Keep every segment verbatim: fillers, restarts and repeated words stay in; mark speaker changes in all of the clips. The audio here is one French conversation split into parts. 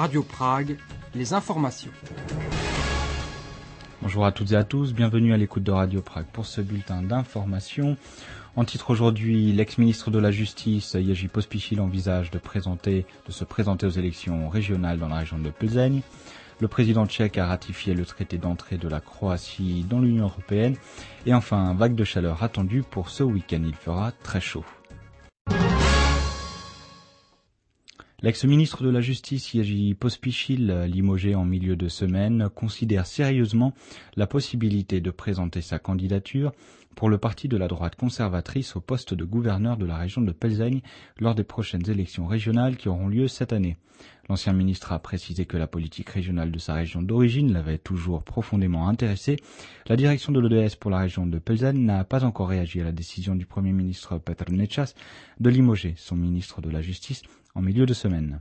Speaker 1: Radio Prague, les informations.
Speaker 2: Bonjour à toutes et à tous, bienvenue à l'écoute de Radio Prague pour ce bulletin d'information. En titre aujourd'hui, l'ex-ministre de la Justice, Jerzy Pospíšil, envisage de, présenter, de se présenter aux élections régionales dans la région de Plzeň. Le président tchèque a ratifié le traité d'entrée de la Croatie dans l'Union européenne. Et enfin, vague de chaleur attendue pour ce week-end, il fera très chaud. L'ex-ministre de la Justice, Jerzy Pospíšil, limogé en milieu de semaine, considère sérieusement la possibilité de présenter sa candidature pour le parti de la droite conservatrice au poste de gouverneur de la région de Plzeň lors des prochaines élections régionales qui auront lieu cette année. L'ancien ministre a précisé que la politique régionale de sa région d'origine l'avait toujours profondément intéressé. La direction de l'O D S pour la région de Plzeň n'a pas encore réagi à la décision du Premier ministre Petr Nečas de limoger son ministre de la Justice en milieu de semaine.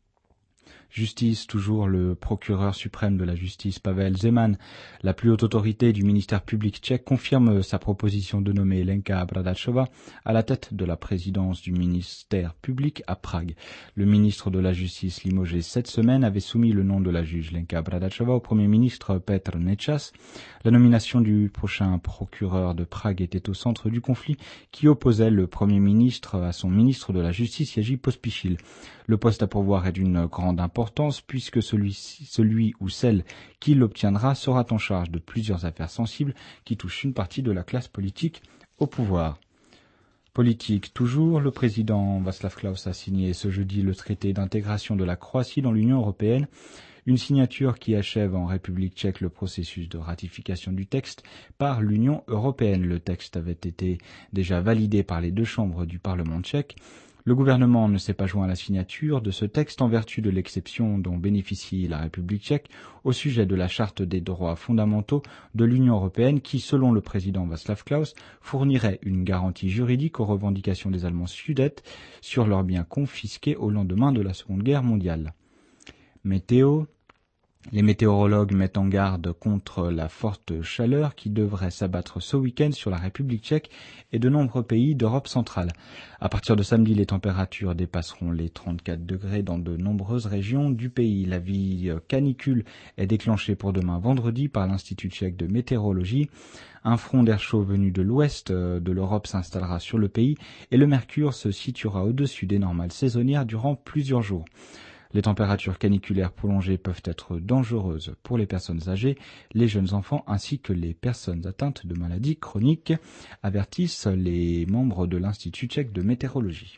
Speaker 2: Justice, toujours le procureur suprême de la justice Pavel Zeman, la plus haute autorité du ministère public tchèque, confirme sa proposition de nommer Lenka Bradáčová à la tête de la présidence du ministère public à Prague. Le ministre de la Justice limogé cette semaine avait soumis le nom de la juge Lenka Bradáčová au Premier ministre Petr Nečas. La nomination du prochain procureur de Prague était au centre du conflit qui opposait le Premier ministre à son ministre de la Justice Jerzy Pospíšil. Le poste à pourvoir est d'une grande importance puisque celui, celui ou celle qui l'obtiendra sera en charge de plusieurs affaires sensibles qui touchent une partie de la classe politique au pouvoir. Politique toujours, le président Václav Klaus a signé ce jeudi le traité d'intégration de la Croatie dans l'Union européenne, une signature qui achève en République tchèque le processus de ratification du texte par l'Union européenne. Le texte avait été déjà validé par les deux chambres du Parlement tchèque. Le gouvernement ne s'est pas joint à la signature de ce texte en vertu de l'exception dont bénéficie la République tchèque au sujet de la Charte des droits fondamentaux de l'Union européenne qui, selon le président Václav Klaus, fournirait une garantie juridique aux revendications des Allemands sudètes sur leurs biens confisqués au lendemain de la Seconde Guerre mondiale. Météo. Les météorologues mettent en garde contre la forte chaleur qui devrait s'abattre ce week-end sur la République tchèque et de nombreux pays d'Europe centrale. À partir de samedi, les températures dépasseront les trente-quatre degrés dans de nombreuses régions du pays. La vie canicule est déclenchée pour demain vendredi par l'Institut tchèque de météorologie. Un front d'air chaud venu de l'ouest de l'Europe s'installera sur le pays et le mercure se situera au-dessus des normales saisonnières durant plusieurs jours. Les températures caniculaires prolongées peuvent être dangereuses pour les personnes âgées, les jeunes enfants ainsi que les personnes atteintes de maladies chroniques, avertissent les membres de l'Institut tchèque de météorologie.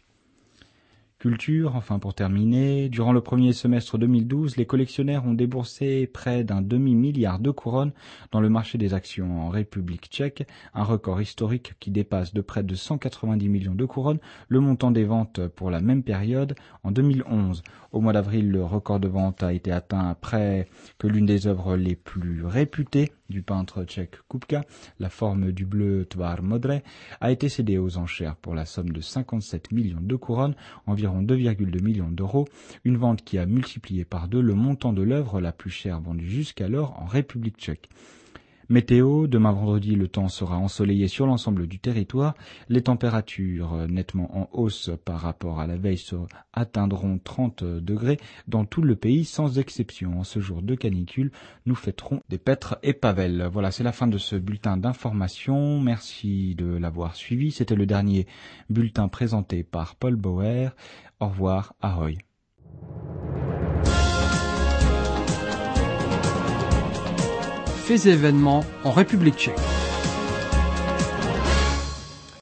Speaker 2: Culture, enfin pour terminer, durant le premier semestre deux mille douze, les collectionneurs ont déboursé près d'un demi-milliard de couronnes dans le marché des actions en République tchèque, un record historique qui dépasse de près de cent quatre-vingt-dix millions de couronnes le montant des ventes pour la même période en deux mille onze. Au mois d'avril, le record de vente a été atteint après que l'une des œuvres les plus réputées du peintre tchèque Kupka, La forme du bleu Tvar Modré, a été cédée aux enchères pour la somme de cinquante-sept millions de couronnes, environ deux virgule deux millions d'euros, une vente qui a multiplié par deux le montant de l'œuvre la plus chère vendue jusqu'alors en République tchèque. Météo, demain vendredi, le temps sera ensoleillé sur l'ensemble du territoire. Les températures nettement en hausse par rapport à la veille atteindront trente degrés dans tout le pays sans exception. En ce jour de canicule, nous fêterons des Petr et Pavel. Voilà, c'est la fin de ce bulletin d'information. Merci de l'avoir suivi. C'était le dernier bulletin présenté par Paul Bauer. Au revoir, ahoy.
Speaker 1: Faits et événements en République tchèque.